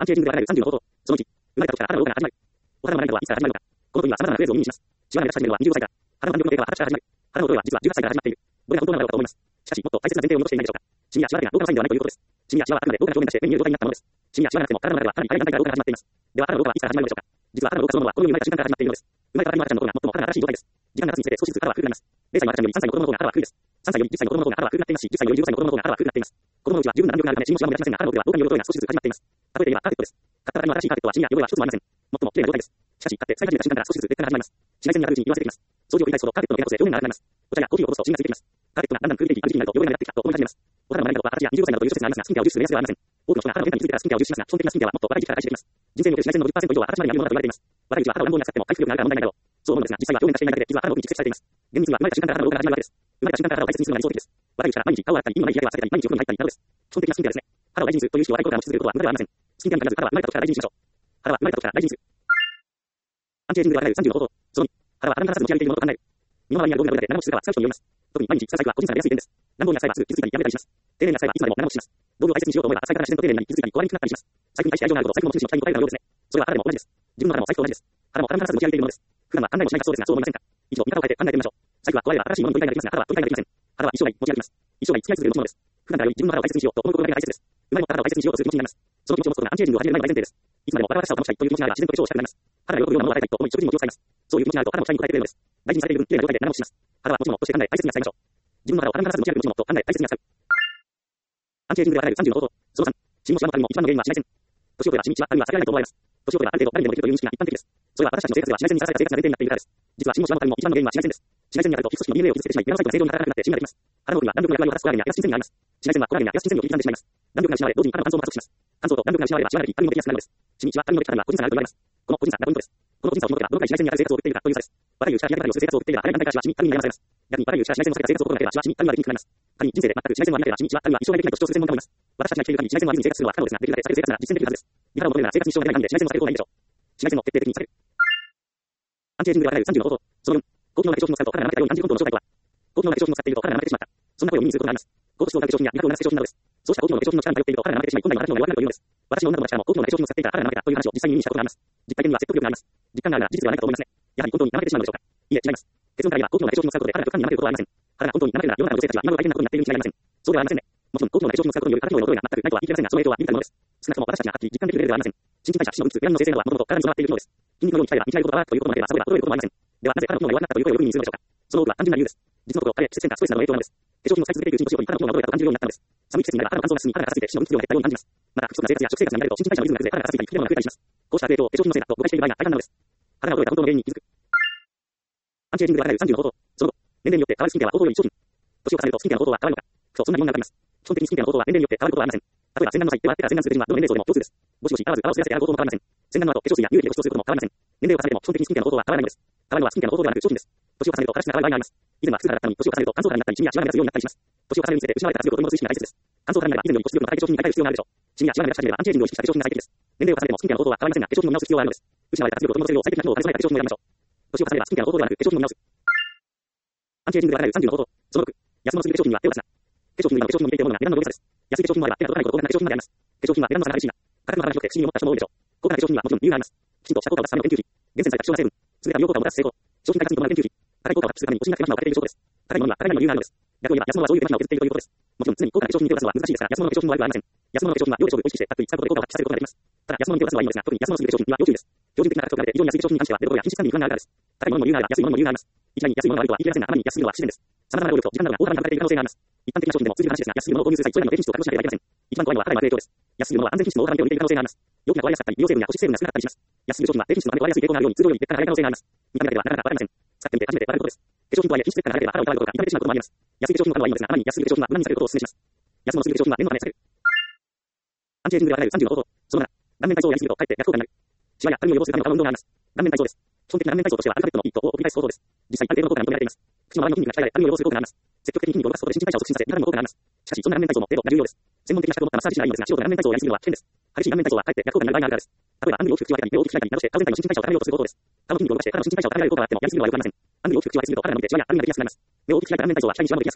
アンチエイジングでは30の方法。その1、生まれた時から肌の老化が始まる。お肌の内部はいつから始まるのか。この分には様々なフレーズを耳にします。シワが目立ち始めるのは25歳から。肌の弾力の低下は20歳から始まる。肌の衰えは実は18歳から始まっている。どれが本当なのだろうかと思います。しかし、もっと大切な前提を残していないでしょうか。シミやシワが老化のサインではないということです。シミやシワはあくまで老化が表現として目に見える老化になったものです。シミやシワがなくても体の中ではかなり早い段階から老化が始まっています。では肌の老化はいつから始まるのでしょうか。実は肌の老化そのものはこの世に生まれた瞬間から始まっているのです。生まれたばかりの赤ちゃんの頃が最も肌が新しい状態です。時間が経つにつれて少しずつ肌は古くなります。0歳の赤ちゃんより3歳の子供の方が肌は古いです。3歳より10歳の子供の方が肌は古くなっていますし、10歳より15歳の子供の方が肌は古くなっています。子供のうちは十分な弾力があるためシミもシワも目立ちませんが、肌の老化は老化による衰えが少しずつ始まっています。例えて言えばカーペットです。買ったばかりの新しいカーペットはシミや汚れは一つもありません。最も綺麗な状態です。しかし、買って使い始めた瞬間から少しずつ劣化が始まります。紫外線に当たるうちに色あせてきます。掃除を繰り返すほどカーペットの毛が細で表面が荒くなります。お茶やコーヒーを落とすとシミがついてきます。カーペットがだんだん空気的に味気になると汚れが目立ってきたと思い始めます。お肌の周りなどは20歳などという諸説がありますが、スキンケアを重視する目安ではありません。多くの人が肌の変化に気づいてからスキンケアを重視しますが、基本的なスキンケアはもっと若い時期から開始していきます。人生における紫外線の50%以上は形までにあるものだと言われています。若い時は肌を乱暴になさっても回復力があるから問題ないだろう。そう思うのですが、実際は表面化していないだけで実は肌の奥に蓄積されています。厳密には生まれた瞬間から肌の老化が始まるわけです。生まれた瞬間から肌を大切にするのが理想的です。若いうちから毎日顔を洗ったり、意味のない日焼けは避けたり、毎日お風呂に入ったりなどです。基本的なスキンケアですね。肌を大事にするという意識を若い頃から持ち続けることは無駄ではありません。スキンケアに限らず肌は生まれた時から大事にしましょう。肌は生まれた時から大事にする。アンチエイジングでは30の方法。その2、肌は肌に必ず持ち上げているものと考える。身の回りにあるゴミがどれだけ長持ちするかは使う人によります。特に毎日使う際は個人差が出やすい点です。乱暴な際はすぐ傷ついたり破れたりします。丁寧な際はいつまでも長持ちします。道具を大切にしようと思えば浅いから自然と丁寧になり傷ついたり壊れにくくなったりします。財布に対して愛情があると財布の持ち主の期待に応えるかのようですね。それは肌でも同じです。自分の肌も財布と同じです。肌も肌に必ず持ち上げているものです。普段は考えもしないかそうですが、そう思いませんか。以上、見方を変えて考えてみましょう。財布は壊れれば新しいものに取り替えができますが、肌は取り替えができません。肌は一生涯持ち上げます。一生涯付き合い続けるものです。普段からより自分の肌を大切にしようと思うことが大切です。生まれ持った肌を大切にしようとする気持ちになります。その気持ちを持つことがアンチエイジングを始める前の大前提です。いつまでも若々しさを保ちたいという気持ちがあれば自然と化粧をしたくなります。肌が喜ぶようなものを与えたいと思い食事にも気を使います。そういう気持ちがあると肌も期待に応えてくれるのです。大事にされている分、綺麗な状態で長持ちします。肌は持ち物として考え大切に扱いましょう。自分の肌を肌に必ず持ち上げる持ち物と考え大切に扱う。アンチエイジングでは30の方法。その3、シミもシワも他にも一番の原因は紫外線。年を取ればシミ、シワ、あるいは避けられないと思われます。年を取ればある程度誰にでもできるという認識が一般的です。それは私たちの生活では紫外線にさらされた生活が前提になっているからです。実はシミもシワも他にも一番の原因は紫外線です。紫外線に当たると皮膚組織の DNA を傷つけてしまい、メラノサイトが正常に働かなくなってシミができます。肌の奥には弾力の役割を果たすコラーゲンやエラスチン繊維があります。紫外線はコラーゲンやエラスチン繊維を切り刻んでしまいます。弾力が失われ、同時に肌の乾燥も加速します。乾燥と弾力が失わればシワができ、カビもできやすくなるのです。シミ、シワ、カビのでき方には個人差があると言われます。この個人差がポイントです。この個人差を紐解けば、どのくらい紫外線に当たる生活を送っているかという差です。若いうちから日焼け対策をする生活を送っていれば、早い段階からシワ、シミ、カビに悩まされます。逆に若いうちから紫外線の世界で生活を心がければ、シワ、シミ、カビはできにくくなります。仮に人生で全く紫外線を浴びなければシミ、シワ、カビは一生涯できないと主張する専門家もいます。私たちが生きている限り紫外線を浴びずに生活するのは不可能ですが、できるだけ避ける生活なら実践できるはずです。美肌を求めるなら生活に支障が出ない範囲で紫外線を避ける方がいいでしょう。紫外線を徹底的に避ける。アンチエイジングでは30の方法。その4、高機能な化粧品を使うと肌が慣れたように感じる本当の正体とは。高機能な化粧品を使っていると肌が慣れてしまった。そんな声を耳にすることがあります。高質素材化粧品や美白をなす化粧品などです。そうした高機能な化粧品の力に頼っていると肌が慣れてしまい、本来の私の弱くなるというのです。私の女友達からも高機能な化粧品を使っていたら肌が慣れたという話を実際に耳にしたことがあります。実体験には説得力があります。実感があるなら事実ではないかと思いますね。やはり本当に慣れてしまうのでしょうか。いえ、違います。結論から言えば高機能な化粧品を使うことで肌が極端に慣れることはありません。肌が本当に慣れているなら世の中の女性たちは今頃大変なことになっているに違いありません。そうではありませんね。もちろん高機能な化粧品を使うことによる肌機能への衰えが全くないとは言い切れませんが、その影響は微々たるものです。少なくとも私たちがはっきり実感できるレベルではありません。新陳代謝、脂肪、メラニンの生成などは元々体に備わっているものです。筋肉のように鍛えれば見違えることがということもあれば、それが衰えることもありません。ではなぜ肌の機能が弱くなったという声をよく耳にするのでしょうか。その多くは単純な理由です。実のところ、彼、季節変化、ストレスなどの影響なのです。化粧品を使い続けているうちに年を取り、肌の機能が衰えたと感じるようになったのです。寒い季節になれば肌の乾燥が進み、肌が乾燥して死の密度が減ったように感じます。また、不規則な生活や食生活になると新陳代謝のリズムが崩れ、肌が乾いたり、吹き出物が増えたりします。こうした影響を化粧品のせいだと誤解している場合が大半なのです。肌が衰えた本当の原因に気づく。アンチエイジングでは30の方法。その後、年齢によって変わるスキンケアは方法より商品。年を重ねるとスキンケアの方法は変わるのか。そう、そんな疑問があります。基本的にスキンケアの方法は年齢によって変わることはありません。例えば洗顔の際、手は手から洗顔する手順はどの年齢層でも共通です。ゴシゴシ泡を吸わせて洗う方法も変わりません。洗顔の後、化粧水や乳液で保湿をすることも変わりません。年齢を重ねても基本的にスキンケアの方法は変わらないのです。変わるのはスキンケアの方法ではなく商品です。年を重ねると形が変わる場合があります。以前は普通肌だったのに年を重ねると乾燥肌になったり、シミやシワが目立つようになったりします。年を重ねるにつれて失われた圧力を取り戻す意識が大切です。乾燥肌になれば以前より保湿力の高い化粧品に変える必要があるでしょう。シミやシワが目立ち始めればアンチエイジングを意識した化粧品が最適です。年齢を重ねてもスキンケアの方法は変わりませんが、化粧品を見直す必要はあるのです。失われた圧力を取り戻せるよう最適な機能を兼ね備えた化粧品を選びましょう。年を重ねればスキンケアの方法ではなく化粧品を見直す。アンチエイジングでは30の方法。その6、安物すぎる化粧品には手を出すな。化粧品の今の化粧品の似ているものが値段の上差です。安い化粧品もあれば手が届かないこと高価な化粧品まであります。化粧品は値段の差が激しいが、価格の幅が広くて不思議に思った人も多いでしょう。高価な化粧品にはもちろん理由があります。きちんとした効果を出すための研究費、厳選された希少な成分、優れた美容効果を出す成功、商品開発に伴う研究費、高い効果を発揮するために欲しいな手間暇をかけている証拠です。高いものには高いの理由があるのです。逆を言えば安物はそういう手間暇を削っているということです。もちろん常に高価な化粧品に手を出すのは難しいですが、安物の化粧品も悪くはありません。安物の化粧品は量で勝負を意識してたっぷり使うことで効果を発揮させることができます。ただ安物に手を出すのはいいのですが、特に安物すぎる化粧品には要注意です。標準的な価格と比べて非常に安い化粧品に関しては出所や品質管理に不安があるからです。高いものの理由があれば安いものの理由があります。一概に安いものが悪いとは言い切れませんが、あまりに安すぎるのは不自然です。様々な労力と時間などが大幅にかかっている可能性があります。一般的な商品でも通じる話ですが、安すぎるものを購入する際、それらの低品質を確保しなければいけません。一番怖いのは肌への悪影響です。安すぎるものは安全品質の大幅に手を抜いている可能性があります。容器が壊れやすかったり、利用成分や保湿成分が少なかったりします。安すぎる商品は低品質のため壊れやすい傾向があるように通常より劣化が早い可能性があります。見た目だけではなかなかわかりません。使ってみて初めてわかることです。化粧品とはいえ品質劣化が早ければ肌を疑うことが痛めてしまうこともあります。安い化粧品の方はいいのですが、あまりに安すぎる化粧品は無難にされることをお勧めします。安物すぎる化粧品は念のためされる。アンチエイジングでは30の方法。その7、顔面体操をやりすぎるとかえって逆効果になる。シワやたるみを予防するための他の運動があります。顔面体操です。基本的な顔面体操としてはアルファベットの E と O を繰り返す方法です。実際ある程度の効果が認められています。口の周りの筋肉が鍛えられたるみを予防する効果があります。積極的に筋肉を動かすことで新陳代謝を促進させ、美肌にも効果があります。しかし、そんな顔面体操も程度が重要です。専門的な資格を持ったマッサージ師ならいいのですが、素人が顔面体操をやりすぎるのは危険です。激しい顔面体操はかえって逆効果になる場合があるからです。例えば、アングルを大きく口を開いたり、目を大きく開いたりなどして、顔全体の新陳代謝を高めようとする方法です。顔の筋肉を動かして、肌の新陳代謝を高められる効果があっても、やりすぎるのは良くありません。アングルを大きく口を開きすぎると肌の伸びでシワやたるみができやすくなります。目を大きく開いた顔面体操は額にシワもできやすくなります。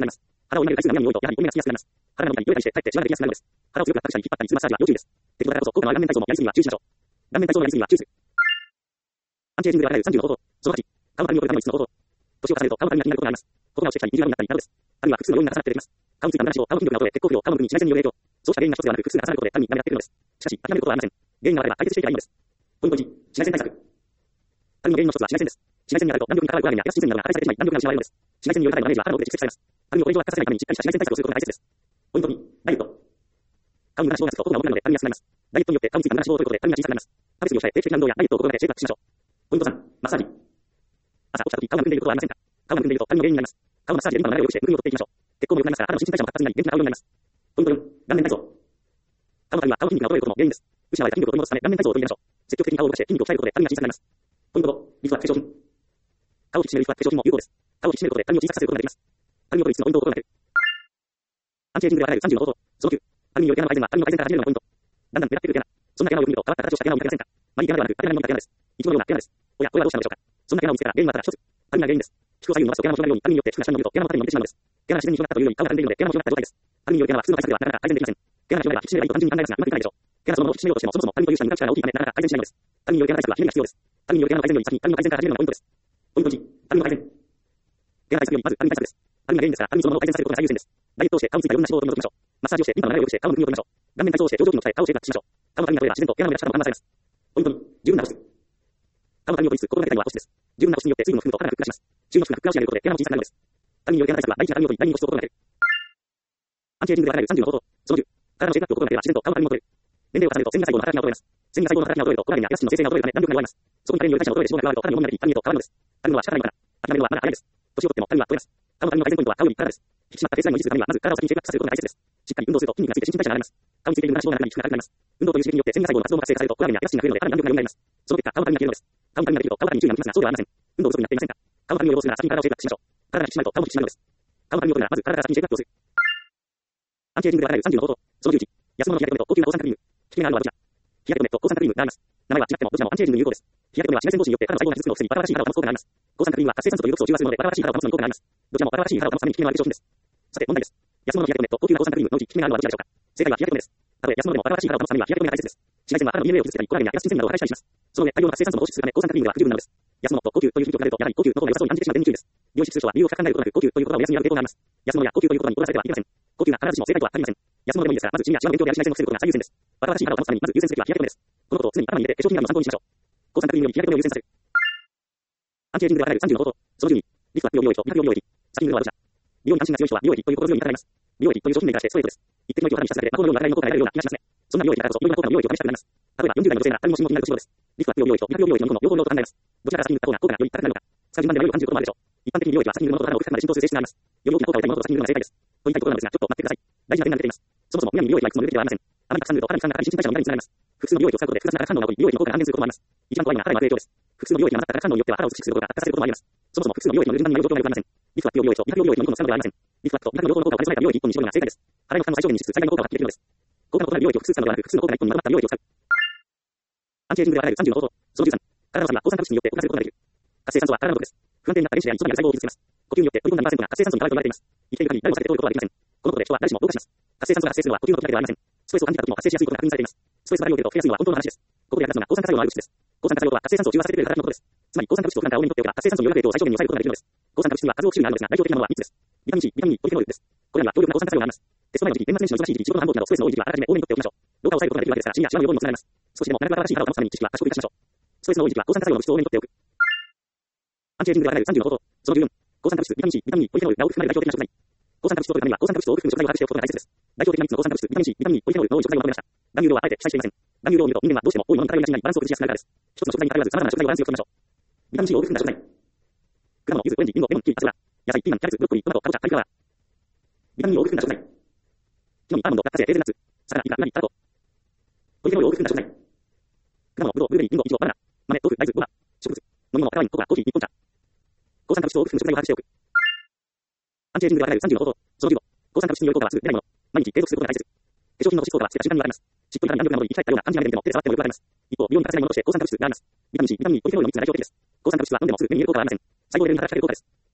腹を痛める回数が南に多いと、やはりお目がつきやすくなります。腹が伸びたり、よれたりして、かえって血が出てきやすくなるのです。腹を強く圧迫したり、引っ張ったりするマッサージは要注意です。適度だからこそ、効果のある顔面体操もやりすぎは注意しましょう。顔面体操のやりすぎは注意する。アンチエイジングで現れる30の方法。その8、顔のたるみを取るための5つの方法。年を重ねると顔のたるみが気になることがあります。ここが落ちてきたり、ビジュアルになったりなどです。あるいは複数の要因が重なって出てきます。顔についた話を顔の筋力が衰え、血行不良、顔の部分に紫外線による影響。そうした原因が一つではなく、複数が重なることでたるみが目立ってくるのです。しかし、諦めることはありません。原因があれば解決していけばいいのです。ポイント1、紫外線対策。たるみの原因の一つは紫外線です。紫外線に当たると、難病にかかるコラーゲンやエラスチンなどが破壊されてしまい、難病が失われるのです。紫外線による肌へのダメージは肌の奥で蓄積されます。たるみをこれ以上悪化させないために、しっかりした紫外線対策をすることが大切です。ポイント2、ダイエット。顔にムラ脂肪がつくと効果が重くなるので、たるみが少なくなります。ダイエットによって顔についたムラ脂肪を取ることで、たるみが小さくなります。食べ過ぎを控え、定期的な運動やダイエットを心がけてチェックしましょう。ポイント3、マッサージ。朝起きた時、顔がむくんでいることはありませんか？顔がむくんでいると、たるみの原因になります。顔のマッサージでリンパの流れを良くして、むくみを取っていきましょう。血行も良くなりますから、肌の新陳代謝も活発になり、元気な顔になります。ポイント4、顔面体操。顔のたるみは顔の筋肉が衰えることの原因です。失われた筋力を取り戻すため、顔面体操を取り入れましょう。積極的に顔を動かして筋肉を鍛えることで、たるみが小さくなります。ポイント5、リフトは化粧品。顔を引き締めるリフトは化粧品も有効です。顔を引き締めることで、たるみを小さくすることができます。たるみを取りつつのポイントを心がける。アンチエイジングで現れる30の方法。その9、たるみによる毛穴の改善は、たるみの改善から始めるのがポイント。だんだん目立ってくる毛穴。そんな毛穴をよく見ると、変わった形をした毛穴を見かけませんか？マイ毛穴ではなく、縦穴に伸びた毛穴です。いちごのような毛穴です。おや、これはどうしたのでしょうか？そんな毛穴を見つけたら、原因はただ一つ。たるみが原因です。皮膚を左右に伸ばすと毛穴も広がるように、たるみによって皮膚が下に伸びると、毛穴も縦に伸びてしまうのです。毛穴が自然に広がったというより、顔がたるんでいるので、毛穴も広がった状態です。たるみによる毛穴は普通の対策ではなかなか改善できません。毛穴が広がれば引き締めればいいと単純に考えますが、うまくいかないでしょう。毛穴そのものを引き締めようとしても、そもそもたるみという下に向かう力が大きいため、なかなか改善しないのです。たるみによる毛穴対策は日々が必要です。たるみによる毛穴の改善より先に、たるみの改善から始めるのがポイントです。ポイント1、たるみの改善。毛穴対策よりまずたるみ対策です。たるみが原因ですから、たるみそのものを改善させることが最優先です。ダイエットをして顔についた余分な脂肪を取り除きましょう。マッサージをしてリンパの流れを良くして顔のむくみを取りましょう。顔面体操をして上上筋を鍛え顔をシェイプアップしましょう。顔のたるみが取れば自然と毛穴の目立ち方も緩和されます。ポイント2、十分な保湿。顔のたるみを取りつつ心がけたいのは保湿です。十分な保湿によって水分の含むと肌がふっくらします。十分な服がふっくらしないことで毛穴も小さくなるのです。たるみによる毛穴対策は大事なたるみを取り、第二に保湿を心がける。アンチエイジングで現れる30の方法。その10、体のシェイプアップを心がければ自然と顔のたるみも取れる。年齢を重ねると線が細胞の働きが衰えます。線が細胞の働きが衰えるとコラーゲンやエラスチンの生成が衰えるため弾力が弱います。そこに加齢による代謝の衰えで脂肪が加わると肌の重みがなり、たるみへと変わるのです。たるみは仕方ないのかな。諦めるのはまだ早いです。年を取ってもたるみは取れます。顔のたるみの改善ポイントは顔より体です。引き締まったフェイスラインを維持するためには、まず体を先にシェイプアップさせることが大切です。しっかり運動すると筋肉がついて新陳代謝が上がります。顔についている無駄な脂肪が中に皮膚が硬くなります。運動という刺激によって線が細胞の活動が活性化されるとコラーゲンやエラスチンが増えるので肌の弾力が良くなります。その結果、顔のたるみが消えるのです。顔のたるみができると顔のたるみに注意が向きますが、そうではありません。運動不足になっていませんか？顔のたるみを予防するなら先に体をシェイプアップしましょう。体が引き締まると顔も引き締まるのです。顔のたるみを取るならまず体から先にシェイプアップをする。アンチエイジングで現れる30の方法。その11、安物の日焼け止めと高級な抗酸化クリーム。効き目があるのはどちら？日焼け止めと抗酸化クリームがあります。名前は違ってもどちらもアンチエイジングに有効です。日焼け止めは紫外線防止によって肌の細胞が傷つくのを防ぎ、バラバラしい肌を保つ効果があります。抗酸化クリームは活性酸素と有毒素を中和するので、バラバラしい肌を保つのに効果があります。どちらもバラバラしい肌を保つために効き目のある化粧品です。さて問題です。安物の日焼け止めと高級な抗酸化クリームのうち効き目があるのはどちらでしょうか？正解は日焼け止めです。たとえ安物でもバラバラしい肌を保つためには日焼け止めが大切です。紫外線は肌の DNA を傷つけたり、コラーゲンやエラスチン繊維などを破壊したりします。その上、大量の活性酸素も放出するため抗酸化クリームでは不十分なのです。安物と高級という響きを比べると、やはり高級の方が良さそうに感じてしまう点に注意です。良い質書は理由を深く考えることなく、高級という言葉を目安にやる傾向があります。安物や高級という言葉に踊らされてはいけません。高級が必ずしも正解とは限りません。安物でもいいですが、まず地味やシワの勉強である紫外線を防ぐことが最優先です。バラバラしい肌を保つためにまず優先すべきは日焼け止めです。このことを常に頭に入れて化粧品などの参考にしましょう。抗酸化クリームより日焼け止めを優先させる。アンチエイジングで現れる30の方法。その12、リフトは美容美容液と美白美容液。サキングはどちら？美容に関心が強い人は美容液という心強いに語られます。美容液という商品名からしてストレートです。一滴の息を肌にしただけで魔法のような体の効果が得られるような気がしますね。そんな美容液だからこそ、いろいろな効果の美容液を試したくなります。例えば40代の女性なら、たるみも心も気になる年頃です。リフトは美容美容液と美白美容液の両方の用途と考えます。どちらがサキングか効果がより高くなるのか。使う順番で迷いを感じることもあるでしょう。一般的に美容液はサキングのものと肌を深くまで浸透する性質があります。より大きな効果を得たいものとサキングが正解です。と言いたいところなのですが、ちょっと待ってください。大事な点が出ています。そもそもむやみに美容液はいくつも出てきてはありません。あまりたくさん塗ると肌に負担がかかり新陳代謝の乱れにつながります。複数の美容液を使うことで複雑な化反応が起こり、美容液の効果が半減することもあります。一番怖いのは肌への悪影響です。複数の美容液が混ざった化反応によっては肌を美しくすることが悪化させることもあります。そもそも複数の美容液の順番に迷う状況がよくありません。リフトは美容美容液と美白美容液の2個の差などがありません。リフトはと美白の両方の効果を兼ね備えた美容液1本に絞るのが正解です。肌の負担を最小限にしつつ最大の効果を発揮できるのです。効果の異なる美容液を複数使うのではなく、複数の効果が1本にまとまった美容液を使う。アンチエイジングで現れる30の方法。その13、体のサビは抗酸化物質によって動かせることができる。活性酸素は体の毒です。不安定になった電子や胃、そばにある細胞を傷つけます。呼吸によって取り込んだ2%が活性酸素に変わると言われています。生きている限り誰も避けて通ることはできません。このことで人は誰しも老化します。活性酸素が発生するのは呼吸の時だけではありません。ストレスを感じた時も発生しやすいことが確認されています。ストレスが量を受けると増えやすいのは本当の話です。ここで役立つのが抗酸化作用のある物質です。抗酸化作用とは活性酸素を中和させてくれる働きのことです。つまり抗酸化物質を普段から多めに取っておけば活性酸素による影響を最小限に抑えることができるのです。抗酸化物質には数多く種類あるのですが、代表的なものは3つです。ビタミン C、ビタミン E、ポリフェノールです。これには強力な抗酸化作用があります。テスト前の時期、年末年始の忙しい時期、仕事の繁忙期などストレスの多い時期はあらかじめ多めに取っておきましょう。老化を抑えることができるわけですから、シミやシワの予防にもつながります。少しでも長く新しい肌を保つために知識は賢く活かしましょう。ストレスの多い時期は抗酸化作用の物質を多めに取っておく。アンチエイジングで現れる30の方法。その14、抗酸化物質、ビタミン C、ビタミン E、ポリフェノールが多く含まれる代表的な食材。抗酸化物質を取るためには抗酸化物質を多く含む食材を把握しておくことが大切です。代表的な3つの抗酸化物質、ビタミン C、ビタミン E、ポリフェノールの多い食材をまとめました。含有量はあえて記載していません。含有量を見ると人間はどうしても多いものに偏りがちになりバランスを崩しやすくなるからです。一つの食材に偏らず様々な食材をバランスよく取りましょう。ビタミン C を多く含んだ食材。果物、柚子、オレンジ、リンゴ、レモン、キウイ、アスパラ、野菜、ピーマン、キャベツ、ブロッコリー、トマト、かぼちゃ、カリフラワー。ビタミン E を多く含んだ食材。木の実、アーモンド、落花生、ヘーゼルナッツ、魚、イカ、ウナギ、タラコ。ポリフェノールを多く含んだ食材。果物、ブドウ、ブルーベリー、リンゴ、イチゴ、バナナ、豆、豆腐、大豆、ごま、植物。飲み物、赤ワイン、ココア、コーヒー、日本茶。抗酸化物質を多く含む食材を把握しておく。アンチエイジングで現れる30の方法。その15、抗酸化物質による効果はすぐ出ないもの。毎日継続することが大切。化粧品の保湿効果はつけた瞬間に現れます。しっとり肌に弾力が戻り、生き返ったような感じが出ても手で触ってもよくわかります。一方、美容に欠かせないものとして抗酸化物質があります。ビタミン C、ビタミン E、ポリフェノールの3つが代表的です。抗酸化物質は飲んでもすぐ目に見える効果はありません。細胞レベルに働きかける効果です。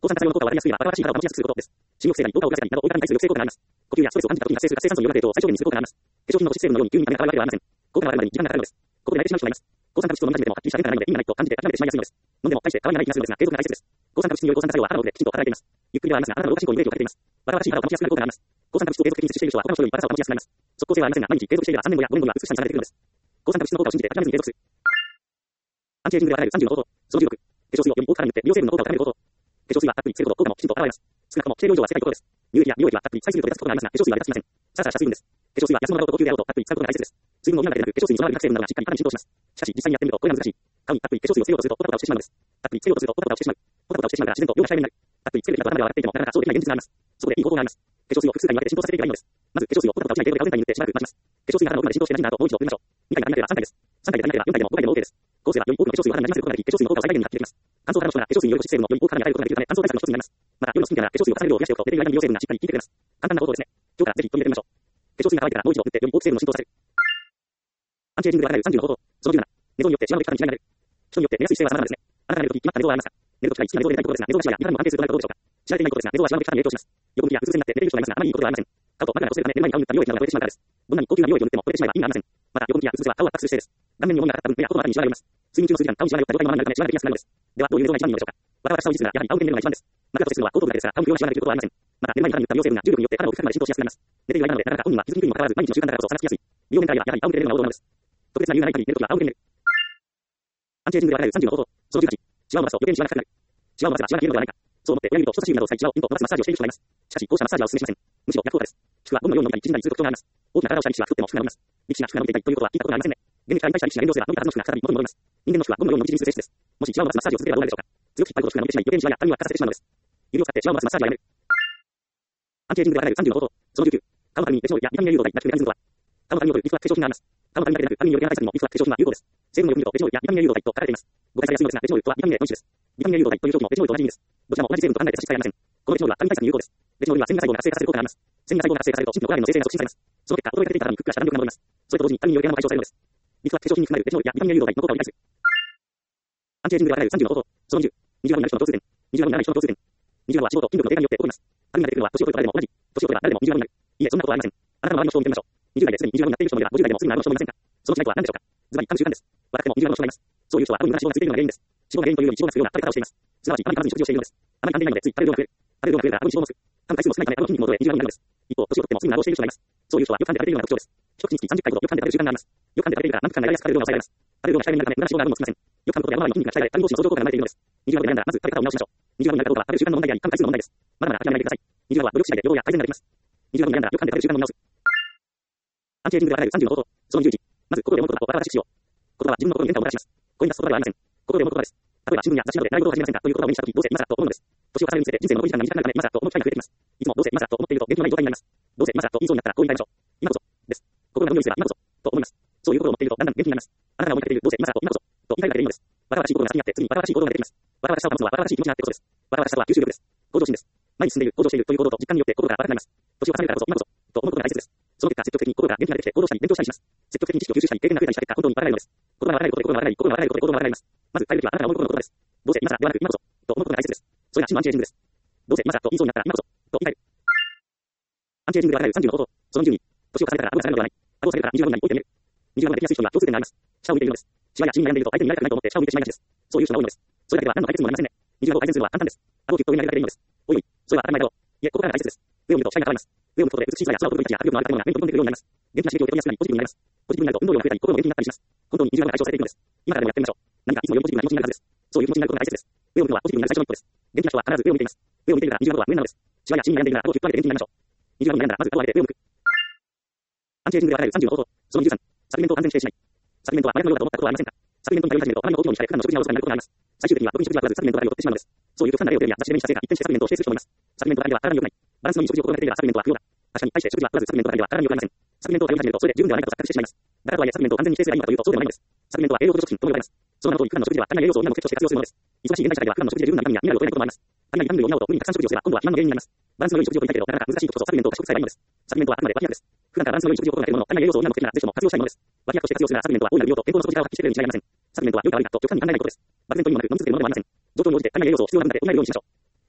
抗酸化作用の効果は分かりやすいが、バラバラしい肌を保ちやすくすることです。信用性がに効果を受けたりなど、大分に対する抑制効果があります。呼吸やストレスを感じた時に発生する活性酸素によるレートを最小限にする効果があります。化粧品の保湿成分のように急に見た目が変わるわけではありません。効果があるまでに時間がかかるのです。ここで慣れてしまう人がいます。抗酸化物質を飲み始めてもはっきりした変化がないので意味がないと感じて諦めてしまいやすいのです。飲んでも大して変わりがない気がするのですが、継続が大切です。抗酸化物質による抗酸化作用は肌の奥できちんと働いています。ゆっくりではありますが、あなたの老化進行にブレーキをかけています。バラバラしい肌を保ちやすくなる効果があります。抗酸化物質を継続的に摂取している人は他の人よりバランスを保ちやすくなります。即効性はありませんが、毎日継続していれば3年後や5年後には美しさにつながれてくるのです。抗酸化物質の効果を信じて諦めずに継続する。アンチエイジングでは30の方法。その16。化粧水をより多くから塗って美容成分の効果を高める方法。化粧水はたっぷりつけること、効果もきちんと現れます。少なくとも清涼上は世界のことです。乳液や美容液はたっぷり使いすぎると出すことがありますが、化粧水は出しません。さらさらした水分です。化粧水は安物だろうと高級であろうとたっぷり使うことが大切です。水分のみながらでなく、化粧水に備わる各成分などがしっかり肌に浸透します。しかし、実際にやってみるとこれは難しい。顔にたっぷり化粧水をつけようとするとポタポタしてしまうのです。たっぷりつけようとするとポタポタしてしまう。ポタポタしてしまうから自然と量が控えめになる。たっぷりつけるべきだと頭では分かっていても、なかなかそうできない現実があります。そこでいい方法があります。化粧水を複数回に分けて浸透させていけばいいのです。まず化粧水をポタポタ落ちない程度で顔全体に塗ってしばらく待ちます。化粧水が肌の奥まで浸透して馴染んだ後、もう一度塗りましょう。2回が足りなければ3回です。3回で足りなければ4回でも5回でも OK です。こうすればより多くの化粧水を肌になじませることができ、化粧水の効果を最大限に発揮できます。乾燥肌の人が化粧水による保湿成分をより多く肌に与えることができるため、乾燥対策の一つになります。また、夜のスキンケアや化粧水を重ねる量を増やしておくと、出ている間に美容成分がしっかり効いてくれます。簡単な方法ですね。今日からぜひ取り入れてみましょう。化粧水が乾いてからもう一度塗ってより多く成分を浸透させる。アンチエイジングでは30の方法。その17。寝相によってシワのでき方に違いが出る。人によって寝やすい姿勢は様々ですね。あなたが寝るとき決まった寝相はありますか？寝るときが好きな寝相で寝たいことですが、寝相がシワやいかにも安定することがあることでしょうか？知られていないことですが、寝相はシワのでき方に影響します。横向きやうつ伏せになって寝ている人がいますが、あまりいいことではありません。顔と枕がこすれるため寝る前に顔に塗った美容液などが超えてしまうからです。どんなに高級な美容液を塗っても超えてしまえば意味がありません。また、横向きやうつ伏せは顔を圧迫する姿勢です。顔面に重みがかかった分、目や頬の辺りにシワが寄ります。睡眠中の数時間、顔にシワが寄った状態のままになるため、シワができやすくなるのです。では、どういう寝相が一番いいのでしょうか？バタバタしたを維持するが、やはり顔を見て寝るのが一番です。枕と接するのは高等部ですが、顔に不要なシワができることはありません。また、寝る前に肌に塗った美容成分が重力によって肌の奥深くまで浸透しやすくなります。寝ている間なので、なかなか本人は気づきにくいにもかかわらず、毎日の習慣だからこそ話しやすい。美容面から言えば、やはり顔を見て寝るのが王道なのです。特別な理由がない限り寝るときは顔を見て寝る。アンチエイジングでは30の方法。その18。シワを伸ばすと余計にシワが深くなる。シワを伸ばせばシワが消えるのではないか。そう思って親指と人差し指などを使い、シワをピンと伸ばすマッサージをしている人がいます。しかし、こうしたマッサージはお勧めしません。むしろ逆効果です。皮膚はゴムのように伸びたり縮んだりする特徴があります。大きな体をした力士は太っても太くなります。力士が皮膚が伸びていたりということは聞いたことがありませんね。現役から引退した力士が減量すれば伸びたはずの皮膚が再び元に戻ります。人間の皮膚はゴムのように伸び縮みする性質です。もしシワを伸ばすマッサージを続ければどうなるでしょうか。強く引っ張ると皮膚が伸びてしまい、余計にシワやたるみを悪化させてしまうのです。指を使ってシワを伸ばすマッサージはやめる。アンチエイジングでは30の方法。その19。顔のたるみ、レチノールやビタミン A 流動剤、脱皮メカニズムとは。顔のたるみを取るリフトラク化粧品があります。顔のたるみだけでなく、たるみによる毛肌対策にもリフトラク化粧品は有効です。成分のよく見るとレチノールやビタミン A 流動剤と書かれています。誤解されやすいのですが、レチノールとはビタミン A の一種です。ビタミン A 流動剤という商品もレチノールと同じ意味です。どちらも同じ成分と考えて差し支えありません。このレチノールはたるみ対策に有効です。レチノールには線維細胞が活性化させる効果があります。線維細胞が活性化されると、新規のコラーゲンの生成が促進されます。その結果、衰えかけていた肌にふっくらした弾力が戻ります。それと同時にたるみによる毛穴も解消されるのです。リフトラク化粧品に含まれるレチノールやビタミン A 流動剤の効果を理解する。アンチエイジングでは30の方法。その20。20になる人の共通点。20にならない人の共通点。20は脂肪と筋力の低下によって起こります。たるみが出てくるのは年を取ると誰でも同じ。年を取れば誰でも20になる。いいえ、そんなことはありません。あなたの周りの人を見てみましょう。20代ですでに20になっている人もいれば、50代でもすぐになる人もいませんか。その違いとは何でしょうか。ズバリ、噛む習慣です。若くても20の人がいます。そういう人は顎に無駄な脂肪がついているのが原因です。脂肪が原因というより脂肪がつくような食べ方をしています。すなわち、あまり噛まずに食事をしているのです。あまり噛んでいないので、つい食べる量が増える。食べる量が増えるから顎に脂肪もつく。噛む回数も少ないため、顎の筋肉も衰え、20になるのです。一方、年を取ってもすぐになるをしている人がいます。そういう人はよく噛んで食べているような特徴です。一口につき30回ほどよく噛んで食べる習慣があります。よく噛んで食べているから何分間長いやすく食べる量が抑えられます。食べる量が控えめになるため、無駄な脂肪が顎にもつきません。よく噛むことで顎周りの筋肉が鍛えられ、他人同士の相乗効果が生まれているのです。20になるならまず食べ方を見直しましょう。20になるかどうかは食べる習慣の問題であり、噛む回数の問題です。まだまだ諦めないでください。20は努力次第で予防や改善ができます。20になるならよく噛んで食べる習慣を見直す。アンチエイジングでは30の方法。その21。まず、心で思うことをバラバラしよう。言葉は自分の心に変化をもたらします。声に出すことではありません。心で思うことです。例えば新聞や雑誌などで習い事を始めませんかという言葉を目にしたとき、どうせ今更と思うのです。年を重ねるにつれて人生の残り時間が短くなるため、今更と思う機会が増えてきます。いつもどうせ今更と思っていると元気のない状態になります。どうせ今更と言いそうになったらこう言い換えましょう。今こそ。です。心が無理をすれば今こそ。と思います。そういうことを思っているとだんだん元気になります。あなたが思いかけているどうせ今更と今こそ。と言い換えればいいのです。バタバタしいことが先にあって、次にバタバタしい行動が出てきます。バタバタしたを保つのはバタバタしい気持ちがあってことです。バタバタしたとは吸収力です。向上心です。前に進んでいる、向上しているという行動と実感によって心がバタくなります。年を重ねるからこそ今こそ。と思うことが大切です。その結果、積極的に心が元気が出てきて行動したり勉強したりします。積極的に知識を吸収したり経験が増えたりした結果、本当にバタがないのです。言葉がバタないことで心がバタない、心がバタないことで行動がバタないます。まず、変えるべきはあなたが思うことの言葉です。どうせ今更ではなく今こそ。と思うことが大切です。それが真のアンチエイジングです。どうせ今更と言いそうになったら今こそ。と言い換える。アンチエイジングでは30の方法。その12。年を重ねたら顎が下がるのではない。顎を下げたら20になり置いてみる。20ができやすい人には共通点があります。下を向いているのです。シワや血に悩んでいると相手に見られたくないと思って下を向いてしまいがちです。そういう人が多いのです。それだけでは何の解決にもなりませんね。20を改善するのは簡単です。顎をギュッと上に上げるだけでいいのです。おいおい、それは当たり前だろう。いえ、ここからが大切です。上を見ると視界が変わります。上を向くことで美しい空や空を飛ぶたちや迫力のある建物が目に飛んでくるようになります。元気な刺激を受けやすくなりポジティブになります。ポジティブになると運動量が増えたり心も元気になったりします。本当に20が解消されているのです。今からでもやってみましょう。何かいつもよりポジティブな気持ちになるはずです。そういう気持ちになることが大切です。上を見るのはポジティブになる最初の一歩です。元気な人は必ず上を見ています。上を見ているから20は上なのです。シワや血に悩んでいるなら顎をギュッと上げて元気になりましょう。20に悩んだらまず顎を上げて上を向く。アンチエイジングでは30の方法。その13。サプリメントを完全に否定しない。サプリメントは麻薬のようだと思ったことはありませんか。サプリメントに頼り始めるとあまりの大きな大きな普段の食事がおろそかになることがあります。最終的には特に食事は取らずサプリメントだけを取ってしまうのです。そういう極端な例を出るや雑誌で目にしたせいが一転してサプリメントを否定する人もいます。サプリメントだけでは体に良くない。バランスのいい食事を心がけていればサプリメントは不要だ。確かに対して食事は取らずサプリメントだけでは体に良くありません。サプリメントを頼り始めるとそれで十分ではないかと錯覚してしまいます。だからとはいえサプリメントを完全に否定すればいいのかというとそうではないのです。サプリメントは栄養補助食品とも呼ばれます。その名の通り普段の食事では足りない栄養素を今も結晶して活用するものです。忙しい現代社会では普段の食事で十分なビタミンやミネラルを取れないこともあります。足りないビタミン類を補うと無理にたくさん食事をすれば今度は肥満の原因になります。バランスの良い食事を取りたいけどなかなか難しいことこそサプリメントを過食さえばいいのです。サプリメントはあくまで脇役です。普段からバランスの良い食事を心がけるもの、足りない栄養素を今も取れならぜひとも活用したいものです。脇役として活用するならサプリメントは大いなる美容と健康の底力を発揮してくれるに違いありません。サプリメントは良いか悪いかと極端に考えないことです。漠然と意味もなくノン続けで物でもありません。状況に応じて足りない栄養素を必要な分だけ補えるようにしましょう。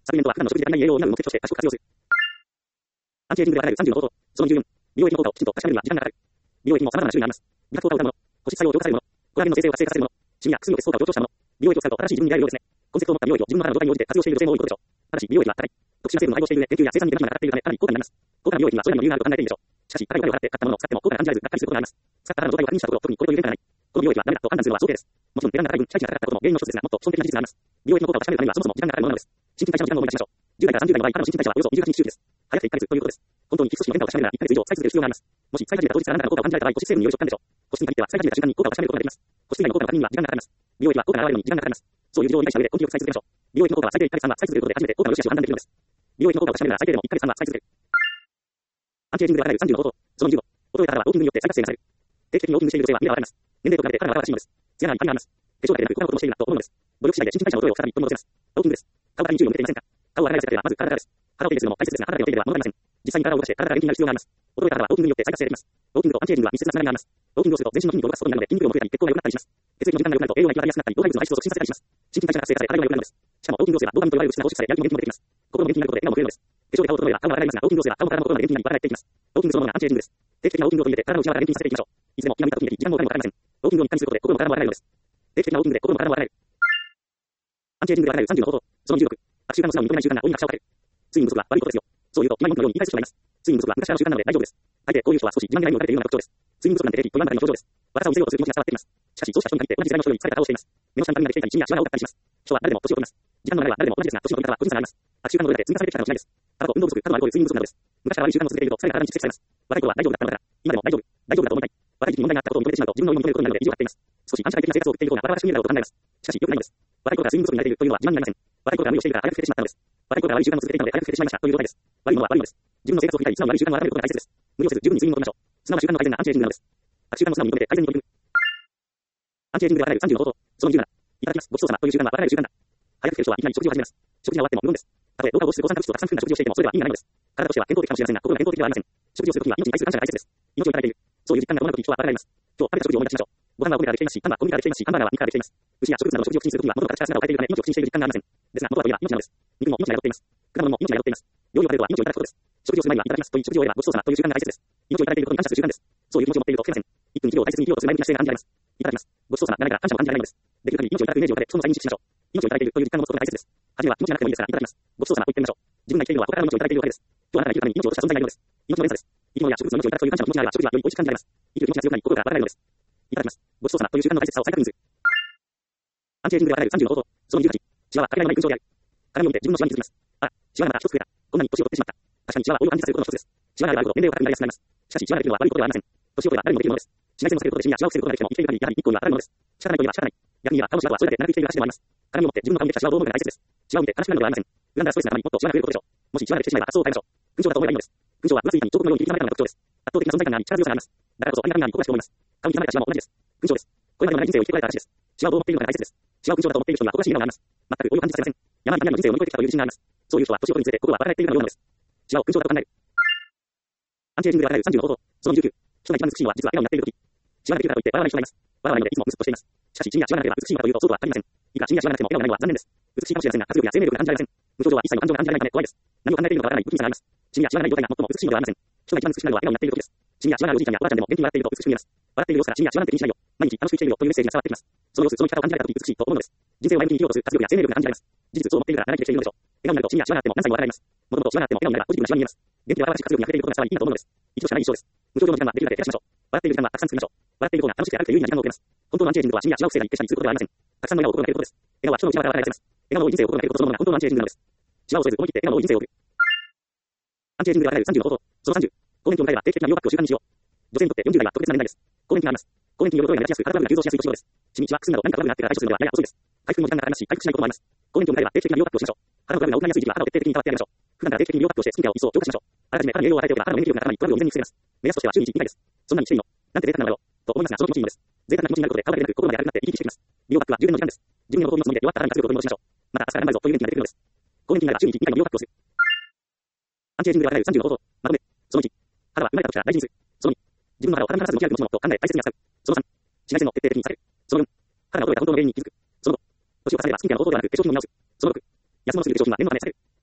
サプリメントは普段の食事で足りない栄養を補う目的として賢く活用する。アンチエイジングでは30の方法。その14。美容液の効果をきちんと確かめるには時間がかかる。美容液も様々な種類があります。美白効果を歌うもの、保湿作用を強化されるもの、コラーゲンの生成を活性化させるもの、シミやくすみを消す効果を強調したもの。美容液を使うと新しい自分に出会えるようですね。コンセプトを持った美容液を自分の肌の状態に応じて活用している女性も多いことでしょう。ただし、美容液は高い。特殊な成分を配合している上、研究や生産に手間暇がかかっているため、かなり高価になります。高価な美容液にはそれなりの理由があると考えているでしょう。しかし、高いお金を払って買ったものを使っても高価な感じられず、がっかりすることがあります。使った肌の状態を確認したところ、特にこれという変化がない。この美容液はダメだと判断するのは想定です。もちろん値段が高い分、期待値が高かったことも原因の一つですが、もっと基本的な事実があります。美容液の効果を確かめるためにはそもそも時間がかかるものなのです。新陳代謝の時間を思い出しましょう。10代から30代の場合、肌の新陳代謝はおよそ28日周期です。早くて1ヶ月ということです。本当に皮膚組織の変化を確かめるなら1ヶ月以上使い続ける必要があります。もし使い始めた当日から何らかの効果を感じられた場合、保湿成分による食感でしょう。保湿に限っては使い始めた瞬間に効果を確かめることができます。保湿以外の効果の確認には時間がかかります。美容液は効果が現れるのに時間がかかります。そういう事情を理解した上で根気よく使い続けましょう。美容液の効果は最低1ヶ月間は使い続けることで初めて効果の良し悪しを判断できるのです。美容液の効果を確かめるなら最低でも1ヶ月間は使い続ける。アンチエイジングで現れる30の方法。その15。衰えた肌はウォーキングによって再活性がされる。定期的にウォーキングしている女性は見ればわかります。年齢と比べて肌が若々しいのです。艶があり、髪があります。化粧だけでなく他のこともしているなと思うのです。努力次第で新陳代謝の衰えを再び取り戻せます。ウォーキングです。顔から20を向けていませんか？顔を洗い流すだけではまず体からです。肌を手入れするのも大切ですが、肌だけを手入れれば物がありません。実際に体を動かして体から元気になる必要があります。衰えた肌はウォーキングによって再活性できます。ウォーキングとアンチエイジングは密接なつながりがあります。ウォーキングをすると全身の筋肉を動かすことになるので筋肉量も増えたり血行が良くなったりします。血液の時間が良くなると栄養が行き渡りやすくなったり老廃物の排出を促進させたりします。新陳代謝が活性化され体が良くなるのです。しかもウォーキングをすればドーパミンと言われる物質が放出されやる気も元気も出てきます。心も元気になることで笑顔も増えるのです。化粧で顔を整えれば顔も洗いますが、ウォーキングをすれば顔も体も心も元気になり笑いっていきます。ウォーキングそのものがアンチエイジングです。定期的なウォーキングを取り入れて体の内側から元気にさせていきましょう。いつでも気が向いた時に時間もお金もかかりません。ウォーキングを日課にすることで心も体も洗えるのです。定期的なウォーキングで心も体も洗える。アンチエイジングで現れる30の方法。その16。悪習慣の素直に認めない習慣が鬼に拍車をかける。睡眠不足は悪いことですよ。そう言うと今文句のように言い返す人がいます。睡眠不足は昔からの習慣なので大丈夫です。大抵こういう人は少し自慢げな意味をかけているような特徴です。睡眠不足なんてテレビと言わんばかりの症状です。悪さを見せようとする気持ちが伝わってきます。しかしそうした人に限って同じ時代の人より疲れた顔をしています。目の下に髪ができていたりシミやシワが多かったりします。人は誰でも年を取ります。時間の流れは誰でも同じですが、年の取り方は個人差があります。悪習慣のどれだけ積み重ねてきたかの違いです。たばこ、運動不足、過度のアルコール、睡眠不足などです。昔から悪い習慣を続けていると疲れが体に蓄積されます。若い頃は大丈夫だったのだから、今でも大丈夫、大丈夫だと思いたい。若い時期に問題があったことを認めてしまうと自分の身に認めることになるので意地を張っています。少し反社会的な生活を送っているようなバラバラしく見えるだろうと考えます。しかし良くないのです。若い頃から睡眠不足になれているというのは自慢になりません。若い頃から無理をしているから早く増えてしまったのです。若い頃から悪い習慣を続けていたので早く増えてしまいましたという状態です。悪いものは悪いのです。自分の生活を振り返り、素直に悪い習慣を改めることが大切です。無理をせず十分に睡眠をとりましょう。素直な習慣の改善がアンチエイジングなのです。悪習慣を素直に認めて改善に取り組む。アンチエイジングで現れる30の方法。その27。いただきます。ごちそうさまという習慣はバカられる習慣だ。早く来ている人はいきなり食事を始めます。食事が終わっても無論です。たとえ動画を放出する抗酸化物質とたくさん含んだ食事をしていてもそれは意味がないのです。体としては健康的かもしれませんが、心が健康的ではありません。食事をするときには命に対する感謝が大切です。命をいただいている。そういう実感が伴うとき人はバカられます。今日食べた食事を思い出しましょう。ご飯は米からできていますし、パンは小麦からできていますし、ハンバーガーは肉からできています。牛や植物などの食事を口にするときには元の形から姿を変えているため命を口にしている実感がありません。ですが元はといえば命なのです。肉も命が宿っています。果物も命が宿っています。料理を食べるとは命をいただくことです。食事をする前にはいただきますという食事を終えればごちそうさまという習慣が大切です。命をいただいていることに感謝する習慣です。そういう気持ちを持っているとけません。1分1秒を大切に生きようとする前向きな姿勢が暗示されます。いただきます。ごちそうさまがないから感謝も感じられないのです。できる限り命をいただくイメージを立て、その際に認識しましょう。命をいただいているという実感を持つことが大切です。初めは気持ちがなくてもいいですから、いただきます。ごちそうさまと言ってみましょう。自分が生きているのはここからの命をいただいているわけです。今日あなたが生きるために命を落とした存在がいるのです。命の連鎖です。生き物や植物の命をいただくという感謝の気持ちがあれば、食事はより美味しく感じられます。生きる気持ちが強くなり、心がバカられるのです。いただきます。ごちそうさまという習慣の大切さを再確認する。アンチエイジングで現れる30の方法。その28。シワはかけられない勲章である。鏡を見て自分のシワに気づきます。あ、シワがまた一つ増えた。こんなに年を取ってしまった。確かにシワは老いを感じさせることの一つです。シワがあるほど年齢を高くなりやすくなります。しかしシワができるのは悪いことではありません。年を取れば誰にもできるものです。紫外線を避けることでシミやシワを防ぐことができても生きている限りやはり日光には当たらないものです。仕方ないといえば仕方ない。逆に言えば顔のシワとはそれだけ長く生きている証でもあります。鏡を持って自分の顔にできたシワをどう思うかが大切です。シワを見て悲しくなるのではありません。恨んだらストレスの頭にもっとシワが増えることでしょう。もしシワができてしまえば圧を変えましょう。勲章だと思えばいいのです。勲章は分厚い板に彫刻のように切り刻まれたような特徴です。圧倒的な存在感があり力強さがあります。だからこそありがたみがあり誇らしく思います。顔に刻まれたシワも同じです。勲章です。これまでの長い人生を生きてこられた証です。シワをどう思っているのかが大切です。シワを勲章だと思っている人には誇らしい笑顔があります。全く老いを感じさせません。山に谷の人生を乗り越えてきたという自信があります。そういう人は年を取るにつれて心はバカられているかのようなのです。シワを勲章だと考える。アンチエイジングで現れる30の方法。その19。人が一番美しいのは実は笑顔になっているとき。シワができるからといって笑わない人がいます。笑わないのでいつもムスッとしています。しかしシミやシワがなければ美しいのかというとそうとは限りません。いくらシミやシワがなくても笑顔がないのは残念です。美しいかもしれませんが活力や生命力が感じられません。無表情は一切の感情が感じられないため怖いです。何を考えているのかわからない不気味さがあります。シミやシワがない状態が最も美しいのではありません。人が一番美しくなるのは笑顔になっているときです。シミやシワがあるおじいちゃんやおばあちゃんでも元気に笑っていると美しく見えます。笑っている様子からシミやシワなんて気にしないよ。毎日楽しく生きているよというメッセージが伝わってきます。その様子、その生き方を感じられたとき美しいと思うのです。人生を前向きに生きようとする活力や生命力が感じられます。事実そう思っているから長生きできているのでしょう。笑顔になるとシミやシワがあっても何歳も笑えます。もともとシワがあっても笑顔になればポジティブなシワに見えます。元気で笑わしい活力に溢れていることが伝わりいいなと思うのです。一度しかない一生です。無表情の時間はできるだけ減らしましょう。笑っている時間はたくさん作りましょう。笑っている方が楽しくて明るくて有意義な時間を送れます。本当のアンチエイジングとはシミやシワを防いだり消したりすることではありません。たくさんの笑顔を心がけることです。笑顔は人の内側から現れます。笑顔の多い人生を心がけることそのものが本当のアンチエイジングなのです。シワを恐れず思い切って笑顔の多い人生を送る。アンチエイジングで現れる30の方法。その30。更年期を迎えれば定期的な美容バッグを習慣にしよう。女性にとって40代は特別な年代です。更年期があります。更年期による衰えが目立ちやすく肌が急増しやすい年頃です。シミ、シワ、くすみなど何かトラブルがあってから対処するのではやや遅いです。回復にも時間がかかりますし、回復しないこともあります。更年期を迎えれば定期的な美容バッグをしましょう。肌のトラブルが多くなりやすい時期は肌を徹底的に洗ってあげましょう。普段から定期的に美容バッグをしてスキンケアを一層強化しましょう。あらかじめ肌に栄養を与えておけば肌の免疫力が高まりトラブルを未然に防げます。目安としては週に1、2回です。そんなにきついのなんて贅沢なのだろうと思いますが、その気持ちいいのです。贅沢な気持ちになることで顔だけでなく心まで明るくなって生き生きしてきます。美容バッグは充電の時間です。自分のことを見ますので弱った肌に活力を取り戻しましょう。また明日から頑張るぞという元気が出てくるのです。更年期になれば週に1、2回の美容バッグをする。アンチエイジングで現れる30の方法。まとめ。その1。肌は生まれた時から大事にする。その2。自分の肌を肌身離さず向き合う気持ちのものと考え大切に扱う。その3。紫外線を徹底的に避ける。その4。肌が衰えた本当の原因に気づく。その5。年を重ねればスキンケアの方法ではなく化粧品を見直す。その6。安物すぎる化粧品は念のため避ける。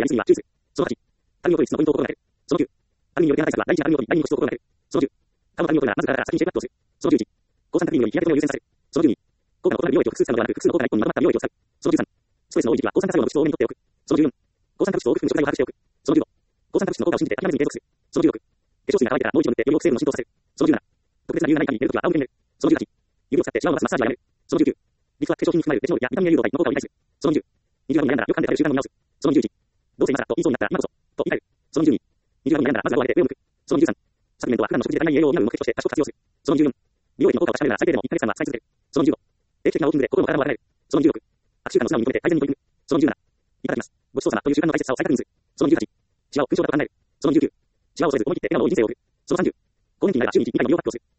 やりすぎは注意する。その8、アルミを取り質のポイントを心がける。その9、アルミによる電波対策は第一波アルミを取り、第二のコストを心がける。その10、顔のアルミを取るならまず体から先にシェイプアップをする。その11、高酸化により日焼け止めを優先させる。その12、高価な異様液を複数使うのではなく、複数の高価な一本にまとまった異様液を使う。その13、ストレスの多い時期は高酸化作用の物質を多めに取っておく。その14、高酸化物質を多く含む食材を把握しておく。その15、高酸化物質の効果を信じて諦めずに継続する。その16、化粧水が乾いたらもう一度塗ってより多く成分を浸透させる。その17、特別な理由がない限り寝るときは仰向けに寝る。その18、指を使ってシワを伸ばすマッサージはやめる。その19、リフトは化粧品に含まれるレチノールやビタミン A 誘導剤の効果を理解する。その20、20度に悩んだらよく噛んで食べる習慣を見直す。その21、どうせ今更と言いそうになったら今こそ、と言い換える。その22、20度に悩んだらまずは上を上げて上を向く。その23、サプリメントは普段の食事で足りない栄養を補う目的として多少活用する。その24、美容液の効果を確かめるなら最低でも1ヶ月間は使い続ける。その25、定期的なウォーキングで心も体も温める。その26、悪習慣の素直に認めて改善に取り組む。その27、いただきます。ごちそうさまという習慣の大切さを再確認する。その28、シワを勲章だと考える。その29、シワを恐れず思い切って笑顔の多い人生を送る。その30、更年期になれば週に1、2回の美容発表をする。